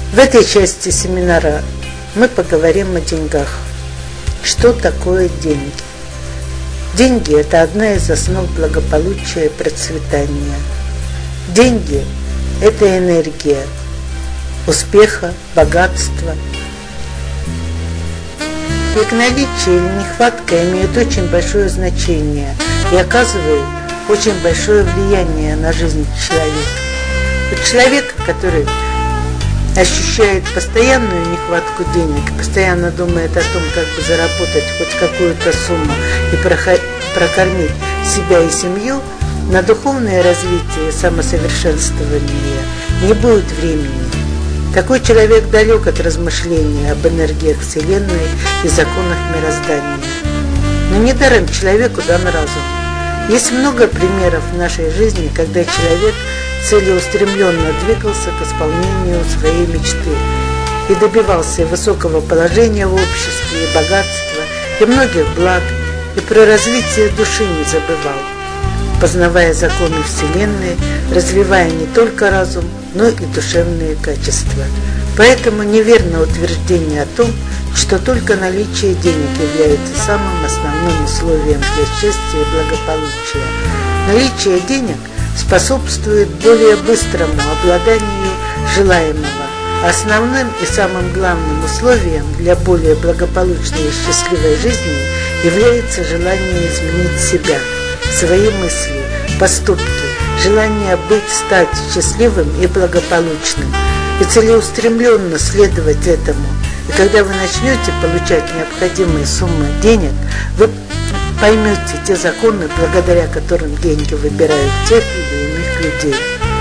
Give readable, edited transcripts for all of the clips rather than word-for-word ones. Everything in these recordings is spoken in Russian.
В этой части семинара мы поговорим о деньгах. Что такое деньги? Деньги – это одна из основ благополучия и процветания. Деньги – это энергия успеха, богатства. Их наличие или нехватка имеют очень большое значение и оказывают очень большое влияние на жизнь человека. У человека, который ощущает постоянную нехватку денег, постоянно думает о том, как бы заработать хоть какую-то сумму и прокормить себя и семью, на духовное развитие и самосовершенствование не будет времени. Такой человек далек от размышления об энергиях Вселенной и законах мироздания. Но недаром человеку дан разум. Есть много примеров в нашей жизни, когда человек целеустремленно двигался к исполнению своей мечты и добивался высокого положения в обществе, и богатства, и многих благ, и про развитие души не забывал, познавая законы Вселенной, развивая не только разум, но и душевные качества. Поэтому неверно утверждение о том, что только наличие денег является самым основным условием для счастья и благополучия. Наличие денег способствует более быстрому обладанию желаемого. Основным и самым главным условием для более благополучной и счастливой жизни является желание изменить себя, свои мысли, поступки, желание стать счастливым и благополучным, и целеустремленно следовать этому. И когда вы начнете получать необходимые суммы денег, вы поймете те законы, благодаря которым деньги выбирают тех или иных людей.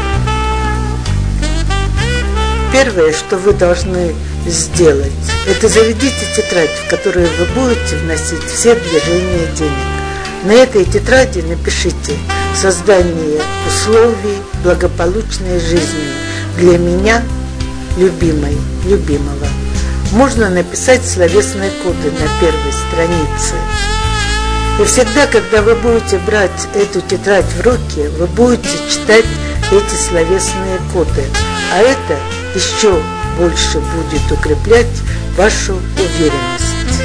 Первое, что вы должны сделать, это заведите тетрадь, в которую вы будете вносить все движения денег. На этой тетради напишите «Создание условий благополучной жизни для меня, любимой, любимого». Можно написать словесные коды на первой странице. И всегда, когда вы будете брать эту тетрадь в руки, вы будете читать эти словесные коды. А это еще больше будет укреплять вашу уверенность.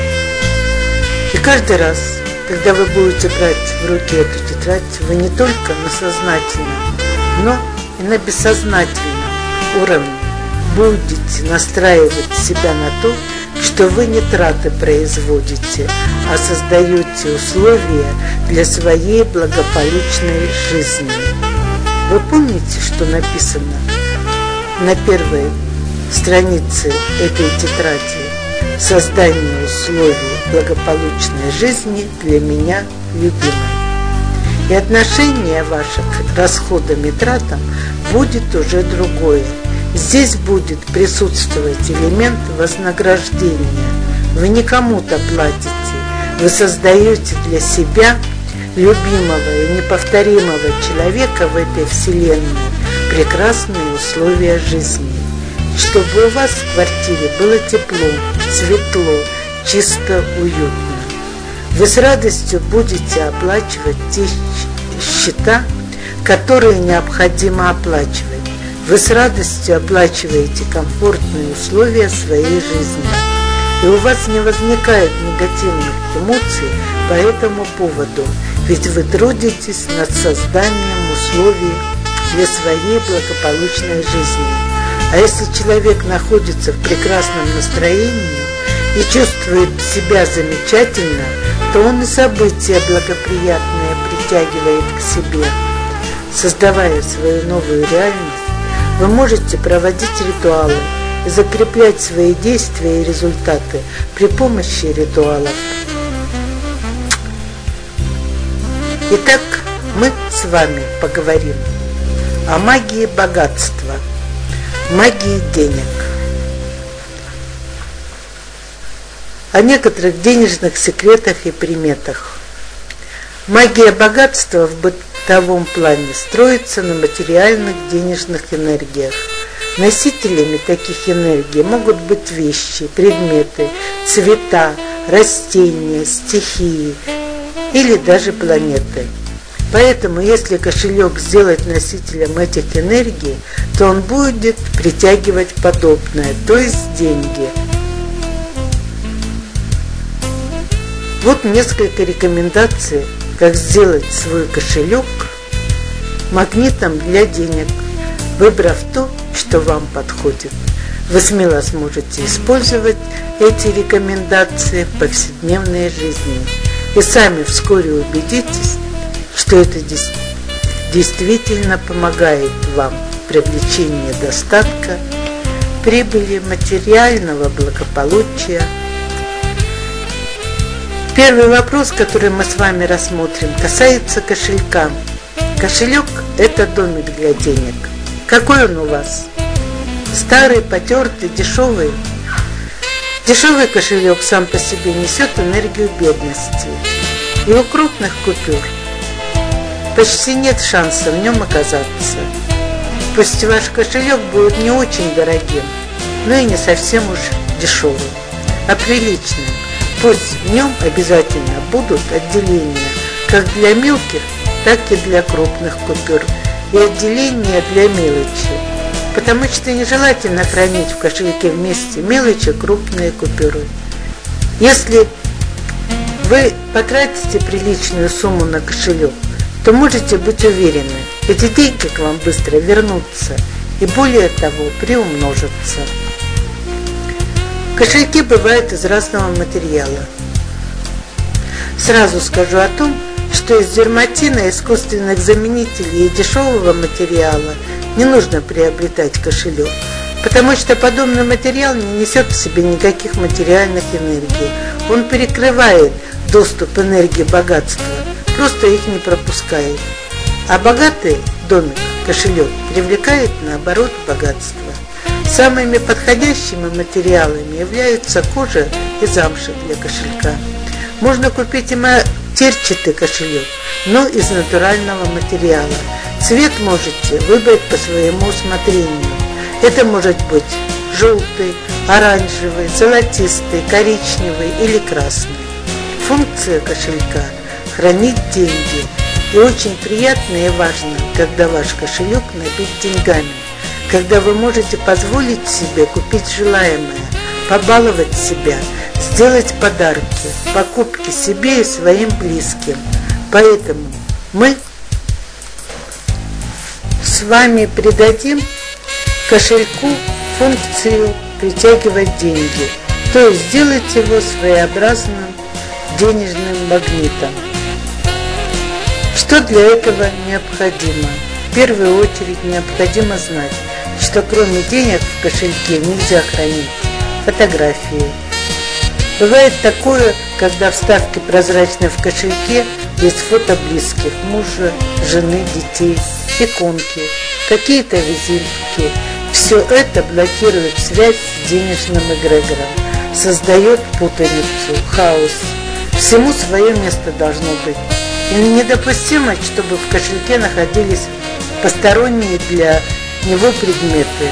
И каждый раз, когда вы будете брать в руки эту тетрадь, вы не только на сознательном, но и на бессознательном уровне будете настраивать себя на то, что вы не траты производите, а создаете условия для своей благополучной жизни. Вы помните, что написано на первой странице этой тетради? Создание условий благополучной жизни для меня, любимой. И отношение ваше к расходам и тратам будет уже другое. Здесь будет присутствовать элемент вознаграждения. Вы не кому-то платите, вы создаете для себя любимого и неповторимого человека в этой вселенной прекрасные условия жизни. Чтобы у вас в квартире было тепло, светло, чисто, уютно. Вы с радостью будете оплачивать те счета, которые необходимо оплачивать. Вы с радостью оплачиваете комфортные условия своей жизни. И у вас не возникает негативных эмоций по этому поводу, ведь вы трудитесь над созданием условий для своей благополучной жизни. А если человек находится в прекрасном настроении и чувствует себя замечательно, то он и события благоприятные притягивает к себе. Создавая свою новую реальность, вы можете проводить ритуалы и закреплять свои действия и результаты при помощи ритуалов. Итак, мы с вами поговорим о магии богатства, магии денег, о некоторых денежных секретах и приметах. Магия богатства в бытовом плане строится на материальных денежных энергиях. Носителями таких энергий могут быть вещи, предметы, цвета, растения, стихии или даже планеты. Поэтому, если кошелек сделать носителем этих энергий, то он будет притягивать подобное, то есть деньги. Вот несколько рекомендаций, как сделать свой кошелек магнитом для денег, выбрав то, что вам подходит. Вы смело сможете использовать эти рекомендации в повседневной жизни. И сами вскоре убедитесь, что это действительно помогает вам в привлечении достатка, прибыли, материального благополучия. Первый вопрос, который мы с вами рассмотрим, касается кошелька. Кошелек – это домик для денег. Какой он у вас? Старый, потертый, дешевый? Дешевый кошелек сам по себе несет энергию бедности. И у крупных купюр почти нет шанса в нем оказаться. Пусть ваш кошелек будет не очень дорогим, но и не совсем уж дешевым, а приличным. Пусть в нем обязательно будут отделения как для мелких, так и для крупных купюр, и отделения для мелочи, потому что нежелательно хранить в кошельке вместе мелочи, крупные купюры. Если вы потратите приличную сумму на кошелек, то можете быть уверены, эти деньги к вам быстро вернутся и более того приумножатся. Кошельки бывают из разного материала. Сразу скажу о том, что из дерматина, искусственных заменителей и дешевого материала не нужно приобретать кошелек, потому что подобный материал не несет в себе никаких материальных энергий. Он перекрывает доступ энергии богатства, просто их не пропускает. А богатый домик, кошелек, привлекает наоборот богатство. Самыми подходящими материалами являются кожа и замша для кошелька. Можно купить и матерчатый кошелек, но из натурального материала. Цвет можете выбрать по своему усмотрению. Это может быть желтый, оранжевый, золотистый, коричневый или красный. Функция кошелька – хранить деньги. И очень приятно и важно, когда ваш кошелек набит деньгами, когда вы можете позволить себе купить желаемое, побаловать себя, сделать подарки, покупки себе и своим близким. Поэтому мы с вами придадим кошельку функцию притягивать деньги, то есть сделать его своеобразным денежным магнитом. Что для этого необходимо? В первую очередь необходимо знать, что кроме денег в кошельке нельзя хранить фотографии. Бывает такое, когда в вставке прозрачной в кошельке есть фото близких, мужа, жены, детей, иконки, какие-то визитки. Все это блокирует связь с денежным эгрегором, создает путаницу, хаос. Всему свое место должно быть. И недопустимо, чтобы в кошельке находились посторонние для него предметы.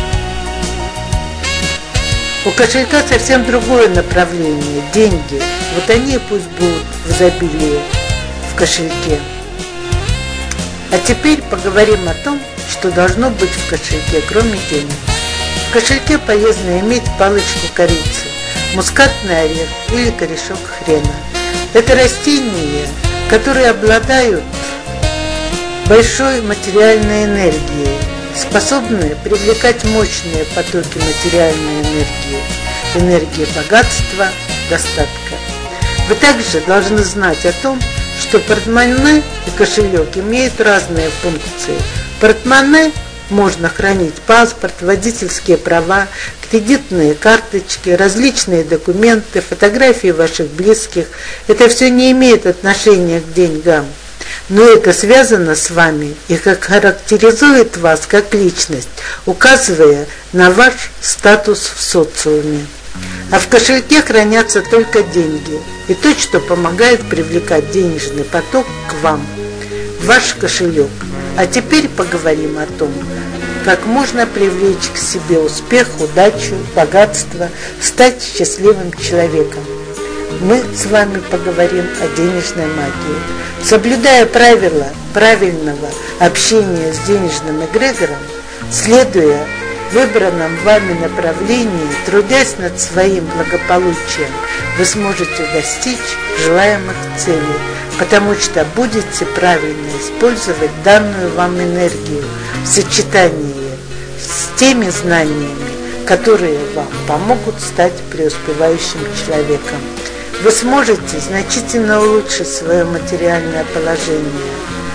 У кошелька совсем другое направление – деньги. Вот они пусть будут в изобилии в кошельке. А теперь поговорим о том, что должно быть в кошельке, кроме денег. В кошельке полезно иметь палочку корицы, мускатный орех или корешок хрена. Это растения, которые обладают большой материальной энергией, способны привлекать мощные потоки материальной энергии богатства, достатка. Вы также должны знать о том, что портмоне и кошелек имеют разные функции. В портмоне можно хранить паспорт, водительские права, кредитные карточки, различные документы, фотографии ваших близких. Это все не имеет отношения к деньгам, но это связано с вами и характеризует вас как личность, указывая на ваш статус в социуме. А в кошельке хранятся только деньги и то, что помогает привлекать денежный поток к вам, в ваш кошелек. А теперь поговорим о том, как можно привлечь к себе успех, удачу, богатство, стать счастливым человеком. мы с вами поговорим о денежной магии. Соблюдая правила правильного общения с денежным эгрегором, следуя выбранном вами направлении, трудясь над своим благополучием, вы сможете достичь желаемых целей, потому что будете правильно использовать данную вам энергию в сочетании с теми знаниями, которые вам помогут стать преуспевающим человеком. Вы сможете значительно улучшить свое материальное положение,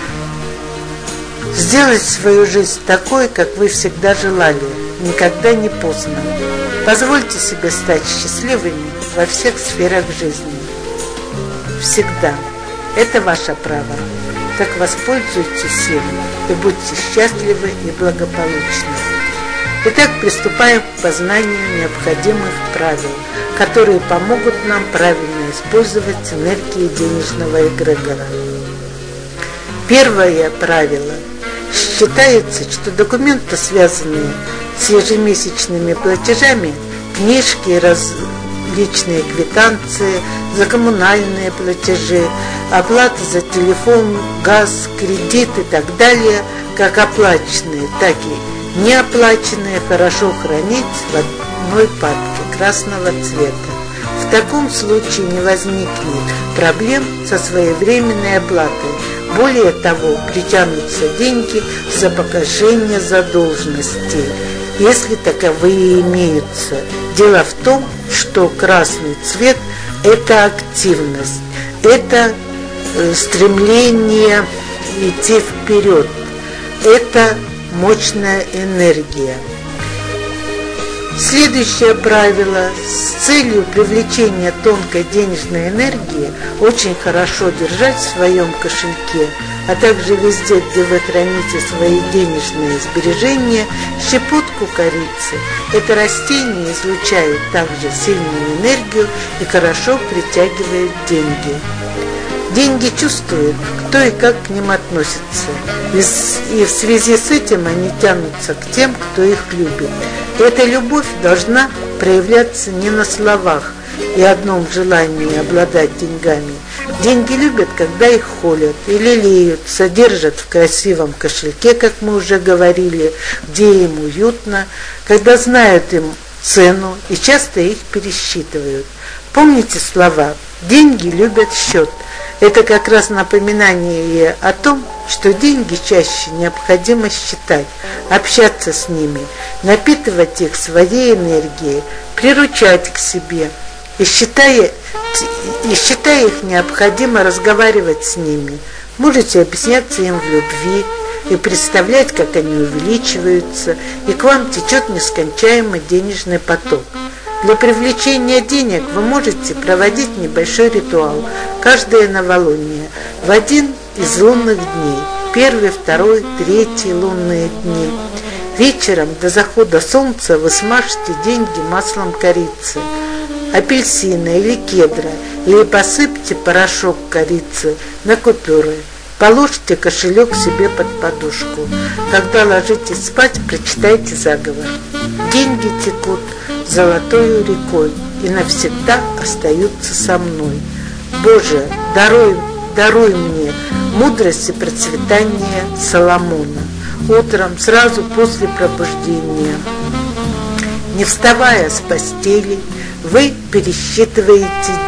сделать свою жизнь такой, как вы всегда желали. Никогда не поздно. Позвольте себе стать счастливыми во всех сферах жизни. Всегда. Это ваше право. Так воспользуйтесь им и будьте счастливы и благополучны. Итак, приступаем к познанию необходимых правил, которые помогут нам правильно использовать энергии денежного эгрегора. Первое правило. Считается, что документы, связанные с ежемесячными платежами, книжки, различные квитанции за коммунальные платежи, оплата за телефон, газ, кредит и так далее, как оплаченные, так и неоплаченные, хорошо хранить в одной папке красного цвета. В таком случае не возникнет проблем со своевременной оплатой. Более того, притянутся деньги за погашение задолженностей, если таковые имеются. Дело в том, что красный цвет – это активность, это стремление идти вперед, это мощная энергия. Следующее правило. С целью привлечения тонкой денежной энергии очень хорошо держать в своем кошельке, а также везде, где вы храните свои денежные сбережения, щепотку корицы. Это растение излучает также сильную энергию и хорошо притягивает деньги. Деньги чувствуют, кто и как к ним относится, и в связи с этим они тянутся к тем, кто их любит. Эта любовь должна проявляться не на словах и одном желании обладать деньгами. Деньги любят, когда их холят и лелеют, содержат в красивом кошельке, как мы уже говорили, где им уютно, когда знают им цену и часто их пересчитывают. Помните слова «деньги любят счет». Это как раз напоминание о том, что деньги чаще необходимо считать, общаться с ними, напитывать их своей энергией, приручать к себе. И считая их, необходимо разговаривать с ними. Можете объясняться им в любви и представлять, как они увеличиваются, и к вам течет нескончаемый денежный поток. Для привлечения денег вы можете проводить небольшой ритуал каждое новолуние в один из лунных дней, 1, 2, 3 лунные дни. Вечером до захода солнца вы смажьте деньги маслом корицы, апельсина или кедра, или посыпьте порошок корицы на купюры. Положите кошелек себе под подушку. Когда ложитесь спать, прочитайте заговор. Деньги текут золотою рекой и навсегда остаются со мной. Боже, даруй мне мудрость и процветание Соломона. Утром, сразу после пробуждения, не вставая с постели, вы пересчитываете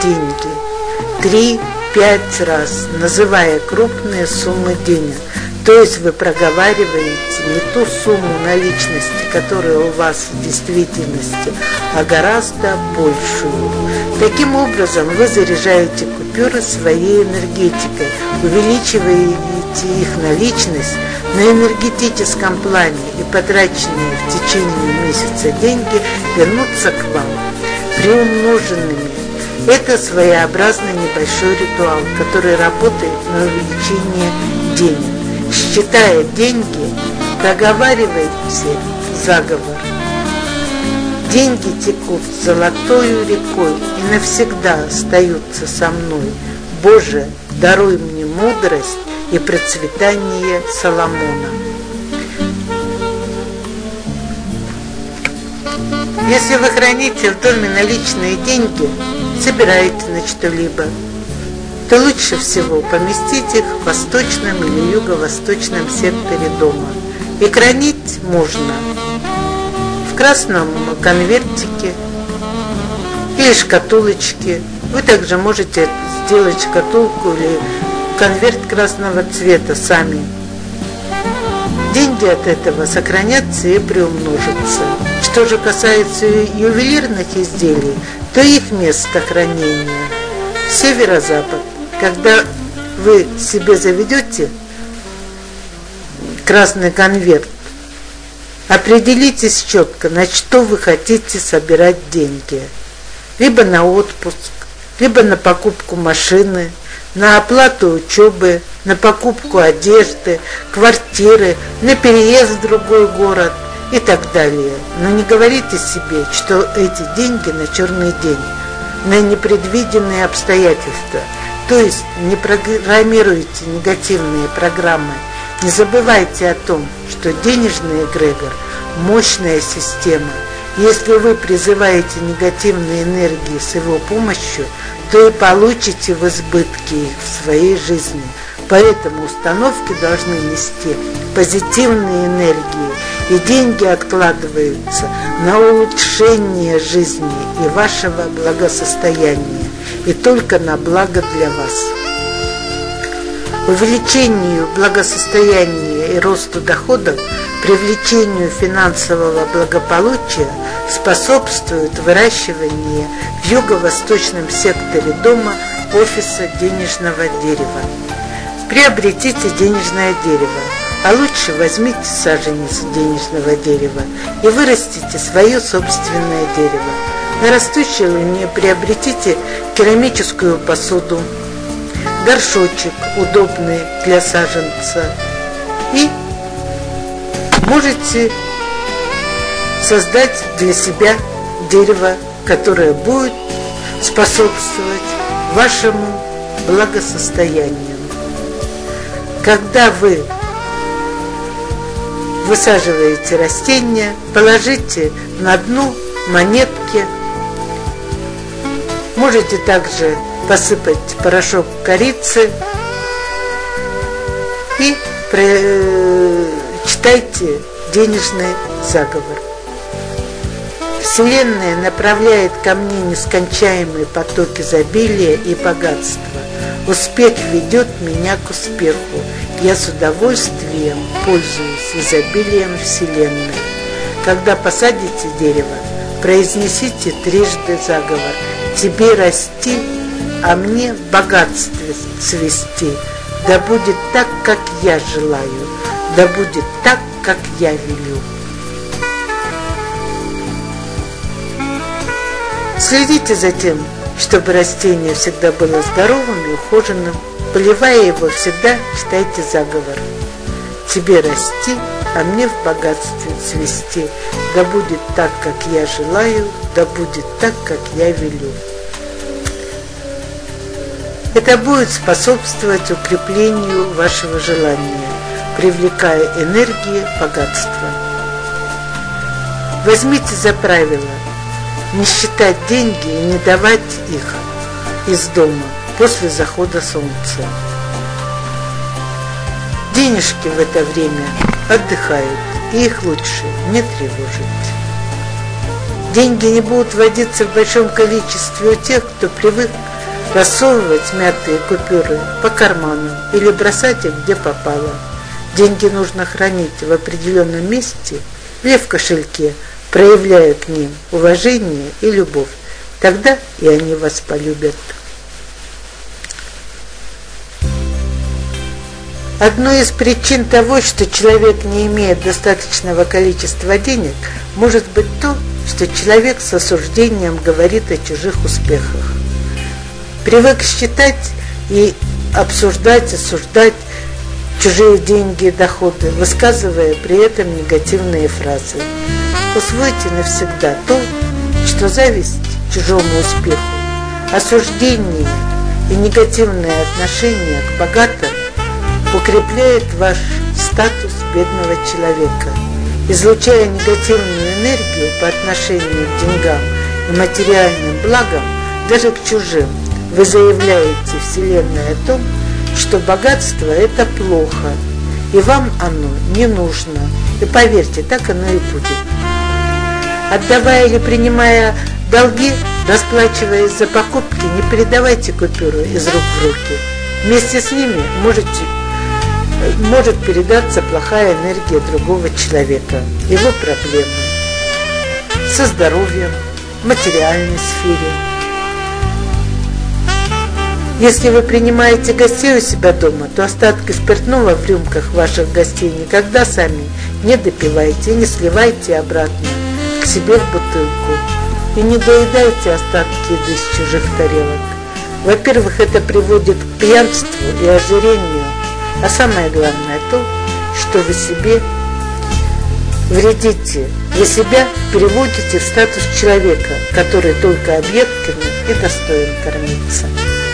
деньги 3-5 раз, называя крупные суммы денег. То есть вы проговариваете не ту сумму наличности, которая у вас в действительности, а гораздо большую. Таким образом вы заряжаете купюры своей энергетикой, увеличиваете их наличность на энергетическом плане, и потраченные в течение месяца деньги вернутся к вам приумноженными. Это своеобразный небольшой ритуал, который работает на увеличение денег. Считая деньги, проговаривайте заговор. Деньги текут золотою рекой и навсегда остаются со мной. Боже, даруй мне мудрость и процветание Соломона. Если вы храните в доме наличные деньги, собираете на что-либо, то лучше всего поместить их в восточном или юго-восточном секторе дома. И хранить можно в красном конвертике или шкатулочке. Вы также можете сделать шкатулку или конверт красного цвета сами. Деньги от этого сохранятся и приумножатся. Что же касается ювелирных изделий, то их место хранения северо-запад. Когда вы себе заведете красный конверт, определитесь четко, на что вы хотите собирать деньги. Либо на отпуск, либо на покупку машины, на оплату учебы, на покупку одежды, квартиры, на переезд в другой город и так далее. Но не говорите себе, что эти деньги на черный день, на непредвиденные обстоятельства. То есть не программируйте негативные программы. Не забывайте о том, что денежный эгрегор – мощная система. Если вы призываете негативные энергии с его помощью, то и получите в избытке их в своей жизни. Поэтому установки должны нести позитивные энергии, и деньги откладываются на улучшение жизни и вашего благосостояния, и только на благо для вас. Увеличению благосостояния и росту доходов, привлечению финансового благополучия способствует выращивание в юго-восточном секторе дома офиса денежного дерева. Приобретите денежное дерево, а лучше возьмите саженец денежного дерева и вырастите свое собственное дерево. На растущей луне приобретите керамическую посуду, горшочек удобный для саженца, и можете создать для себя дерево, которое будет способствовать вашему благосостоянию. Когда вы высаживаете растения, положите на дно монетки. Можете также посыпать порошок корицы и читайте денежный заговор. Вселенная направляет ко мне нескончаемый поток изобилия и богатства. Успех ведет меня к успеху. Я с удовольствием пользуюсь изобилием Вселенной. Когда посадите дерево, произнесите трижды заговор: тебе расти, а мне в богатстве цвести. Да будет так, как я желаю, да будет так, как я велю. Следите за тем, чтобы растение всегда было здоровым и ухоженным. Поливая его, всегда читайте заговор: тебе расти, а мне в богатстве цвести. Да будет так, как я желаю, да будет так, как я велю. Это будет способствовать укреплению вашего желания, привлекая энергии богатства. Возьмите за правило не считать деньги и не давать их из дома после захода солнца. Денежки в это время отдыхают, и их лучше не тревожить. Деньги не будут водиться в большом количестве у тех, кто привык рассовывать мятые купюры по карманам или бросать их где попало. Деньги нужно хранить в определенном месте или в кошельке, проявляя к ним уважение и любовь. Тогда и они вас полюбят. Одной из причин того, что человек не имеет достаточного количества денег, может быть то, что человек с осуждением говорит о чужих успехах. Привык считать и обсуждать, осуждать чужие деньги и доходы, высказывая при этом негативные фразы. Усвойте навсегда то, что зависть к чужому успеху, осуждение и негативное отношение к богатым укрепляет ваш статус бедного человека. Излучая негативную энергию по отношению к деньгам и материальным благам, даже к чужим, вы заявляете Вселенной о том, что богатство – это плохо, и вам оно не нужно. И поверьте, так оно и будет. Отдавая или принимая долги, расплачиваясь за покупки, не передавайте купюры из рук в руки. Вместе с ними может передаться плохая энергия другого человека, его проблемы со здоровьем, в материальной сфере. Если вы принимаете гостей у себя дома, то остатки спиртного в рюмках ваших гостей никогда сами не допивайте и не сливайте обратно к себе в бутылку. И не доедайте остатки еды с чужих тарелок. Во-первых, это приводит к пьянству и ожирению, а самое главное то, что вы себе вредите. Вы себя переводите в статус человека, который только объедками и достоин кормиться.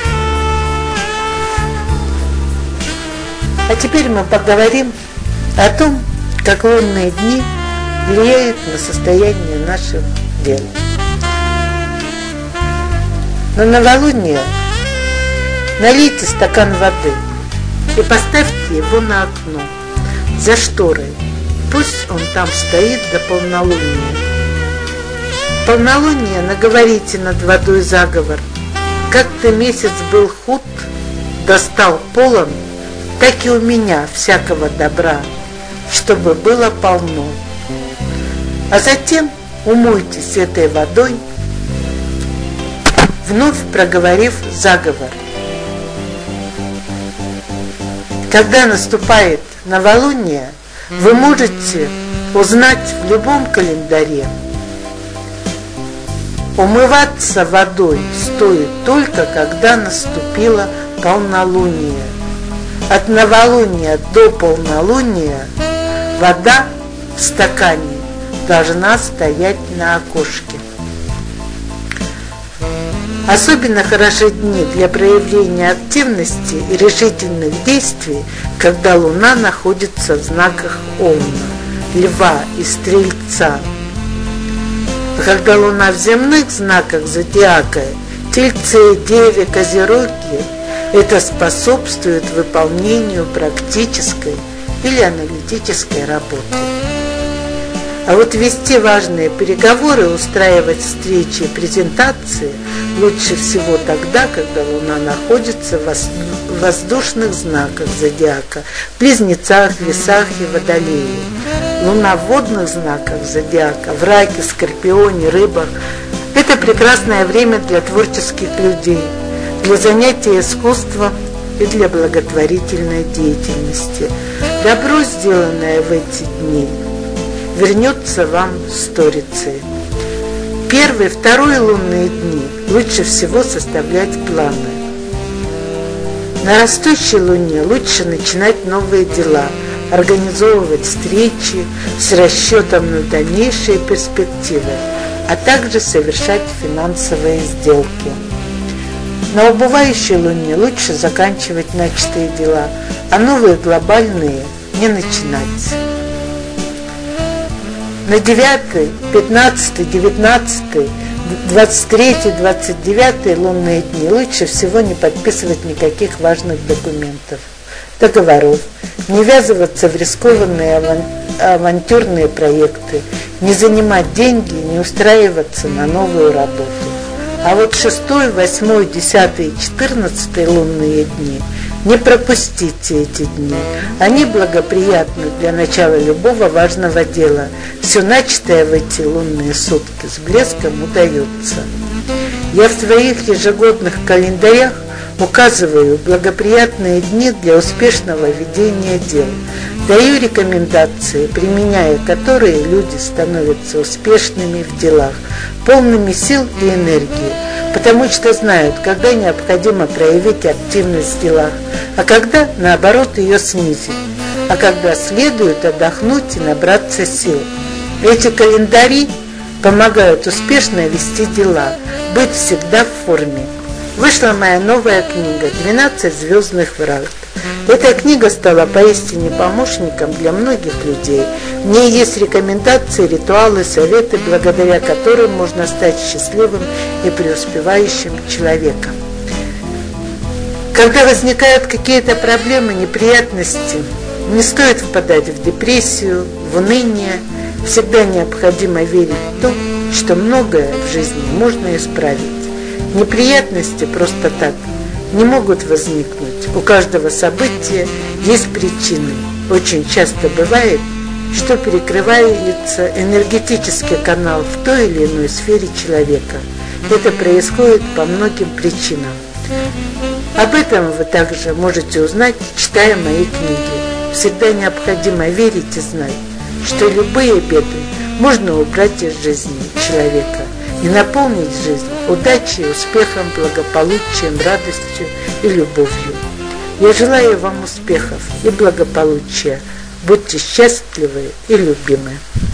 А теперь мы поговорим о том, как лунные дни влияют на состояние наших дел. На новолуние налейте стакан воды и поставьте его на окно, за шторой. Пусть он там стоит до полнолуния. В полнолуние наговорите над водой заговор. Как-то месяц был худ, достал полон, так и у меня всякого добра, чтобы было полно. А затем умойтесь этой водой, вновь проговорив заговор. Когда наступает новолуние, вы можете узнать в любом календаре. Умываться водой стоит только, когда наступило полнолуние. От новолуния до полнолуния вода в стакане должна стоять на окошке. Особенно хороши дни для проявления активности и решительных действий, когда Луна находится в знаках Овна, Льва и Стрельца. А когда Луна в земных знаках зодиака, Тельце, Деве, Козероге, это способствует выполнению практической или аналитической работы. А вот вести важные переговоры, устраивать встречи и презентации лучше всего тогда, когда Луна находится в воздушных знаках зодиака, Близнецах, Весах и Водолее. Луна в водных знаках зодиака, в Раке, Скорпионе, Рыбах – это прекрасное время для творческих людей, для занятия искусством и для благотворительной деятельности. Добро, сделанное в эти дни, вернется вам сторицей. Первый, второй лунные дни лучше всего составлять планы. На растущей луне лучше начинать новые дела, организовывать встречи с расчетом на дальнейшие перспективы, а также совершать финансовые сделки. На убывающей луне лучше заканчивать начатые дела, а новые глобальные не начинать. На 9, 15, 19, 23, 29 лунные дни лучше всего не подписывать никаких важных документов, договоров, не ввязываться в рискованные авантюрные проекты, не занимать деньги, не устраиваться на новую работу. А вот 6, 8, 10 и 14 лунные дни не пропустите эти дни. Они благоприятны для начала любого важного дела. Все начатое в эти лунные сутки с блеском удается. Я в своих ежегодных календарях указываю благоприятные дни для успешного ведения дел. Даю рекомендации, применяя которые люди становятся успешными в делах, полными сил и энергии, потому что знают, когда необходимо проявить активность в делах, а когда, наоборот, ее снизить, а когда следует отдохнуть и набраться сил. Эти календари помогают успешно вести дела, быть всегда в форме. Вышла моя новая книга «12 звездных врат». Эта книга стала поистине помощником для многих людей. В ней есть рекомендации, ритуалы, советы, благодаря которым можно стать счастливым и преуспевающим человеком. Когда возникают какие-то проблемы, неприятности, не стоит впадать в депрессию, в уныние. Всегда необходимо верить в то, что многое в жизни можно исправить. Неприятности просто так не могут возникнуть. У каждого события есть причины. Очень часто бывает, что перекрывается энергетический канал в той или иной сфере человека. Это происходит по многим причинам. Об этом вы также можете узнать, читая мои книги. Всегда необходимо верить и знать, что любые беды можно убрать из жизни человека и наполнить жизнь удачей, успехом, благополучием, радостью и любовью. Я желаю вам успехов и благополучия. Будьте счастливы и любимы.